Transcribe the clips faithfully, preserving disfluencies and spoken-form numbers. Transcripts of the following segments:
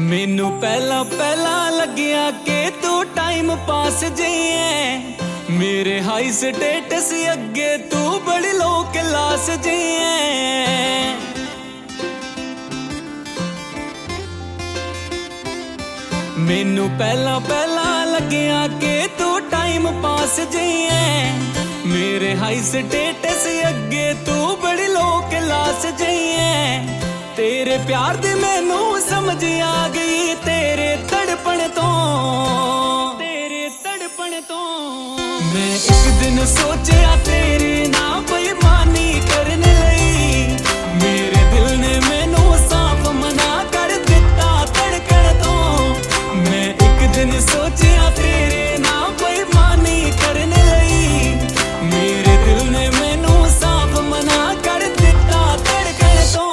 मैनू पहला पहला लग्या के तू टाइम पास जिए, मेरे हाई स्टेटस अगे तू बड़ी लो क्लास जिए। मैनू पहला पहला लग्या के तू टाइम पास जिए, मेरे हाई स्टेटस अगे तू बड़ी लो क्लास जिए। तेरे प्यार दी मैनू समझ आ गई, तेरे तड़पण तो तेरे तड़पण तो मैं एक दिन सोचा तेरे ना बेईमानी करने लई, मेरे दिल ने मैनू साफ मना कर दिता धड़कन तो। मैं एक दिन सोचा तेरे ना बेईमानी करने लई, मेरे दिल ने मैनू साफ मना कर दिता धड़कन तो।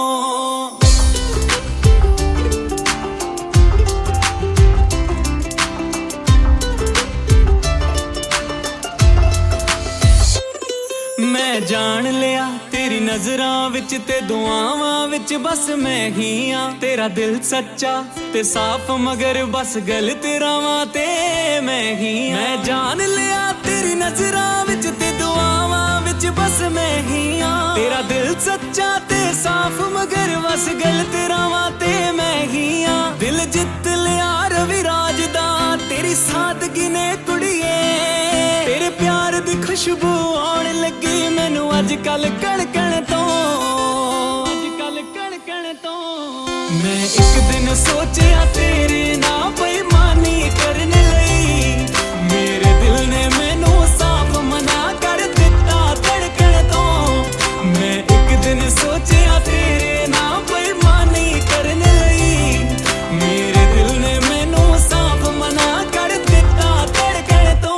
मैं जान लिया तेरी नजरां विच ते दुआवां विच बस मैं ही हाँ। तेरा दिल सच्चा ते साफ मगर बस गलत रावां ते मैं ही हाँ। मैं जान लिया तेरी नजरां विच ते दुआवां विच बस मैं ही हाँ। तेरा दिल सच्चा ते साफ मगर बस गलत रावां ते मैं ही हाँ। दिल जित लिया रवि राज दा तेरी सादगी ने कुड़िए, तेरे प्यार दी खुशबू आउण लगी मैनू अजकल कण कण तो, अजकल कण कण तो। मैं एक दिन सोचा तेरे ना बेईमानी करने लई, मेरे दिल ने मैनू साफ मना कर दिता धड़कन तो। मैं एक दिन सोचा तेरे ना बेईमानी करने लई, मेरे दिल ने मैनू साफ मना कर दिता धड़कन तो।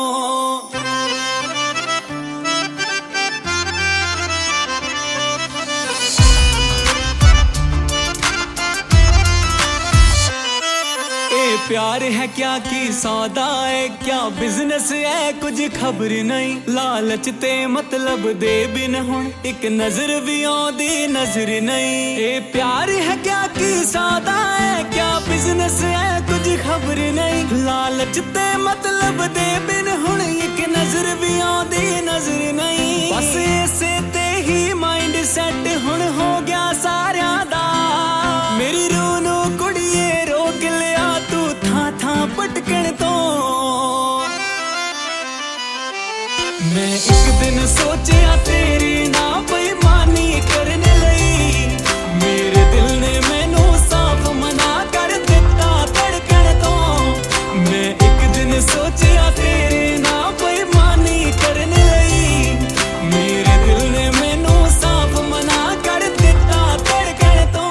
प्यार है क्या की सौदा है, क्या बिजनेस है कुछ खबर नहीं। लालच ते मतलब दे बिन हुण एक नजर भी आउंदी नजर नहीं। ए प्यार है क्या की सौदा है, क्या बिजनेस है कुछ खबर नहीं। लालच ते मतलब दे बिन हुण एक नजर भी आउंदी नजर नहीं। बस ऐसे ते ही माइंड सेट हुण हो गया सारियां दा, मेरी रूह नू कुड़िए रोक लिया तू था था पटकन तो। मैं एक दिन सोचा तेरी ना बेईमानी करने लई, मेरे दिल ने मैनू साफ मना कर दिता धड़कन तो। मैं एक दिन सोचा तेरे ना बेईमानी करने लई, मेरे दिल ने मैनू साफ मना कर दिता धड़कन तो।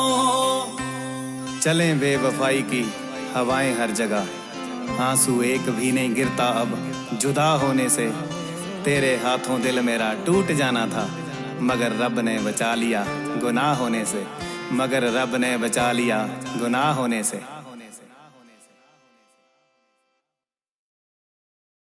चलें बेवफाई की हवाएं हर जगह, आंसू एक भी नहीं गिरता अब जुदा होने से। तेरे हाथों दिल मेरा टूट जाना था, मगर रब ने बचा लिया गुनाह होने से, मगर रब ने बचा लिया गुनाह होने से।